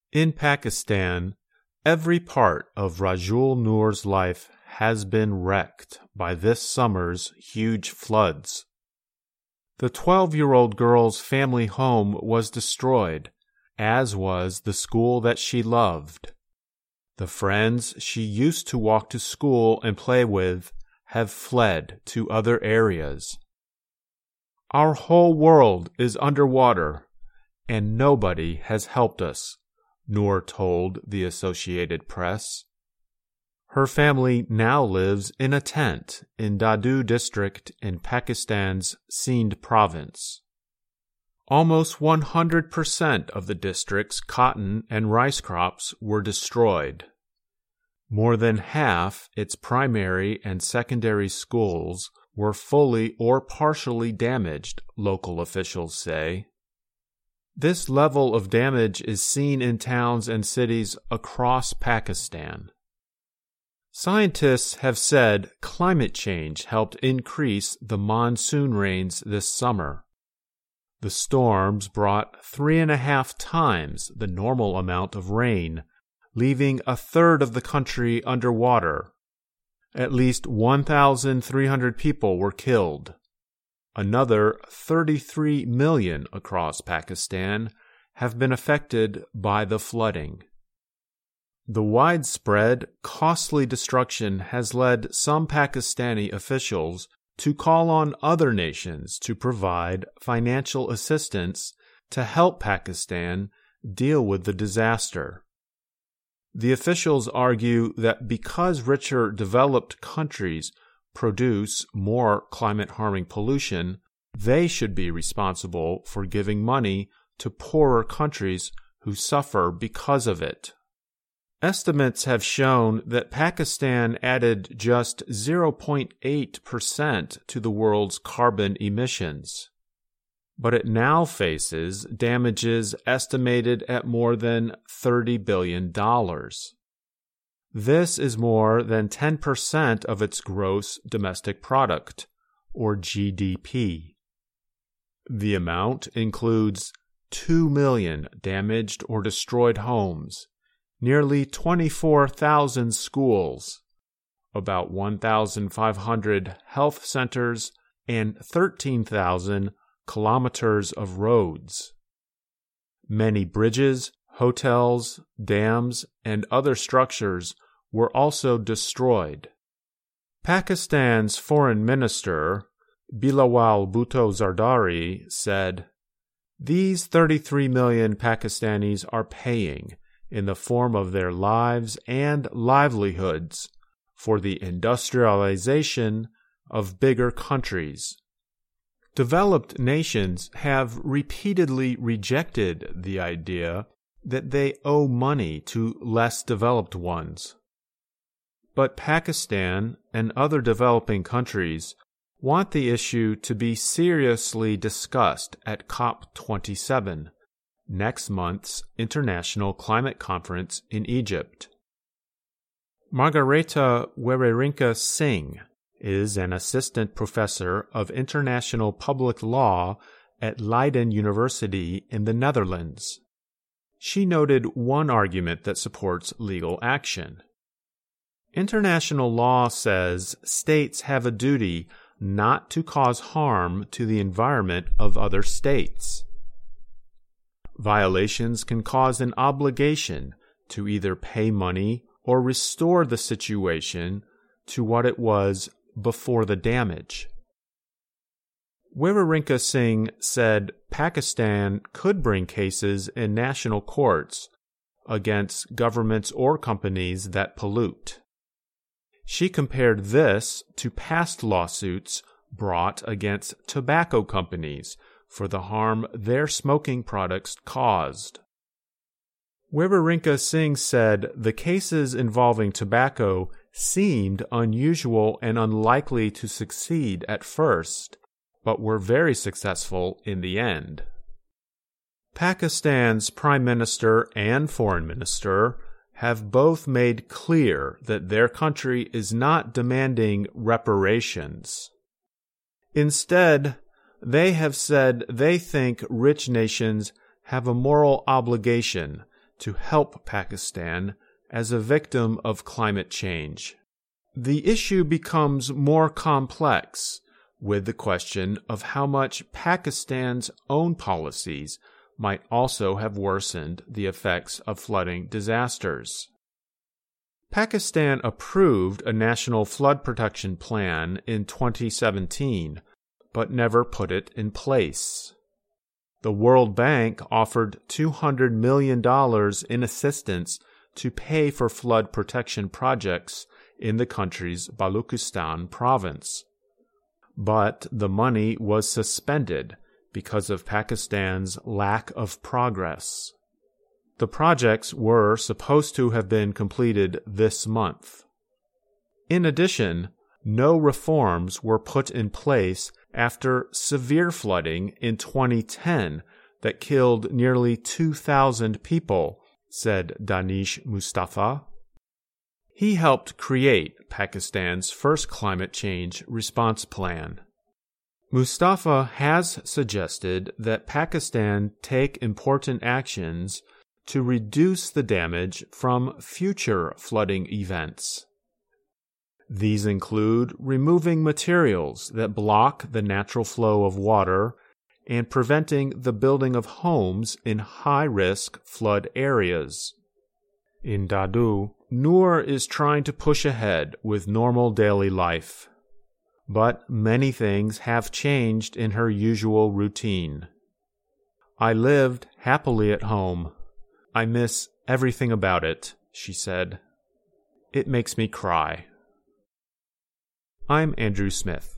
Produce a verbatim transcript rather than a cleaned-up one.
In Pakistan, every part of Rajul Noor's life has been wrecked by this summer's huge floods. The twelve-year-old girl's family home was destroyed, as was the school that she loved. The friends she used to walk to school and play with have fled to other areas. Our whole world is underwater, and nobody has helped us, Noor told the Associated Press. Her family now lives in a tent in Dadu district in Pakistan's Sindh province. Almost one hundred percent of the district's cotton and rice crops were destroyed. More than half its primary and secondary schools were fully or partially damaged, local officials say. This level of damage is seen in towns and cities across Pakistan. Scientists have said climate change helped increase the monsoon rains this summer. The storms brought three and a half times the normal amount of rain, leaving a third of the country underwater. At least one thousand three hundred people were killed. Another thirty-three million across Pakistan have been affected by the flooding. The widespread, costly destruction has led some Pakistani officials to call on other nations to provide financial assistance to help Pakistan deal with the disaster. The officials argue that because richer developed countries produce more climate-harming pollution, they should be responsible for giving money to poorer countries who suffer because of it. Estimates have shown that Pakistan added just zero point eight percent to the world's carbon emissions, but it now faces damages estimated at more than thirty billion dollars. This is more than ten percent of its gross domestic product, or G D P. The amount includes two million damaged or destroyed homes, nearly twenty-four thousand schools, about one thousand five hundred health centers, and thirteen thousand kilometers of roads. Many bridges, hotels, dams, and other structures were also destroyed. Pakistan's foreign minister, Bilawal Bhutto Zardari, said, "These thirty-three million Pakistanis are paying, in the form of their lives and livelihoods, for the industrialization of bigger countries." Developed nations have repeatedly rejected the idea that they owe money to less developed ones. But Pakistan and other developing countries want the issue to be seriously discussed at COP twenty-seven, next month's International Climate Conference in Egypt. Margareta Wererinka Singh is an assistant professor of international public law at Leiden University in the Netherlands. She noted one argument that supports legal action. International law says states have a duty not to cause harm to the environment of other states. Violations can cause an obligation to either pay money or restore the situation to what it was before the damage. Wererinka Singh said Pakistan could bring cases in national courts against governments or companies that pollute. She compared this to past lawsuits brought against tobacco companies for the harm their smoking products caused. Wererinka Singh said the cases involving tobacco seemed unusual and unlikely to succeed at first, but were very successful in the end. Pakistan's Prime Minister and Foreign Minister have both made clear that their country is not demanding reparations. Instead, they have said they think rich nations have a moral obligation to help Pakistan as a victim of climate change. The issue becomes more complex with the question of how much Pakistan's own policies might also have worsened the effects of flooding disasters. Pakistan approved a national flood protection plan in twenty seventeen, but never put it in place. The World Bank offered two hundred million dollars in assistance to pay for flood protection projects in the country's Baluchistan province. But the money was suspended because of Pakistan's lack of progress. The projects were supposed to have been completed this month. In addition, no reforms were put in place after severe flooding in twenty ten that killed nearly two thousand people, said Danish Mustafa. He helped create Pakistan's first climate change response plan. Mustafa has suggested that Pakistan take important actions to reduce the damage from future flooding events. These include removing materials that block the natural flow of water and preventing the building of homes in high-risk flood areas. In Dadu, Noor is trying to push ahead with normal daily life. But many things have changed in her usual routine. I lived happily at home. I miss everything about it, she said. It makes me cry. I'm Andrew Smith.